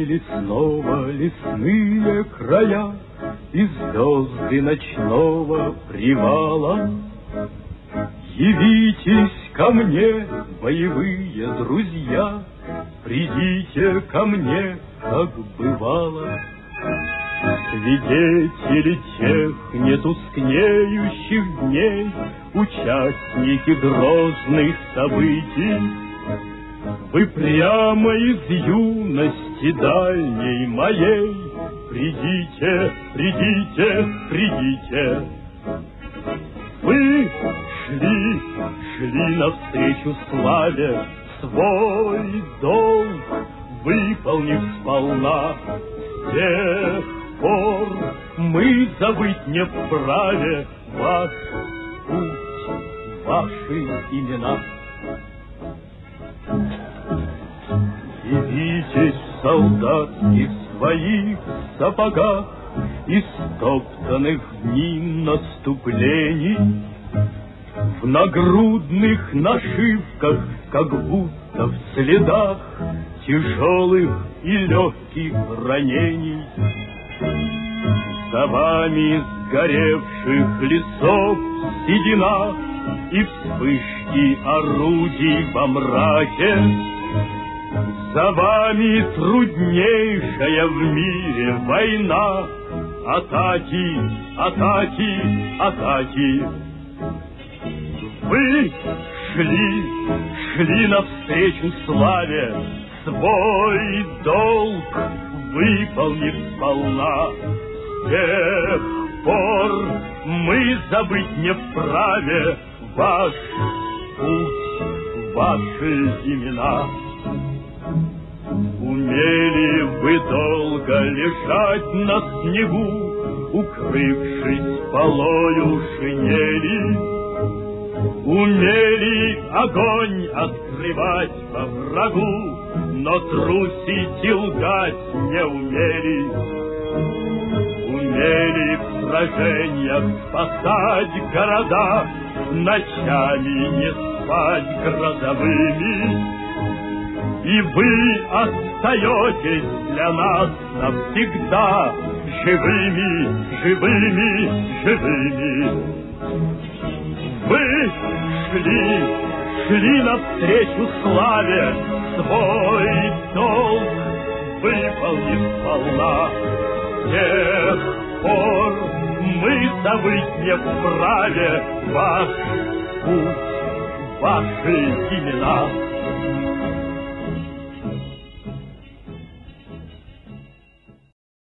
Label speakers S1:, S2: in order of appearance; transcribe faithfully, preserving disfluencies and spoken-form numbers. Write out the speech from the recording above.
S1: Вспомнили снова лесные края и звезды ночного привала. Явитесь ко мне, боевые друзья, придите ко мне, как бывало. Свидетели тех нетускнеющих дней, участники грозных событий, вы прямо из юности дальней моей придите, придите, придите. Вы шли, шли навстречу славе, свой долг выполнив сполна. С тех пор мы забыть не вправе ваш путь, ваши имена. Явитесь в солдатских своих сапогах, истоптанных в дни наступлений, в нагрудных нашивках, как будто в следах тяжелых и легких ранений. За вами сгоревших лесов седина и вспышки орудий во мраке. За вами труднейшая в мире война, атаки, атаки, атаки. Вы шли, шли навстречу славе, свой долг выполнив сполна. С тех пор мы забыть не вправе ваш путь, ваши имена. Умели вы долго лежать на снегу, укрывшись полою шинели. Умели огонь открывать по врагу, но трусить и лгать не умели. Умели в сражениях спасать города, ночами не спать грозовыми. И вы остаетесь для нас навсегда живыми, живыми, живыми. Вы шли, шли навстречу славе, свой долг выполнив сполна. С тех пор мы забыть не вправе ваш путь, ваши имена.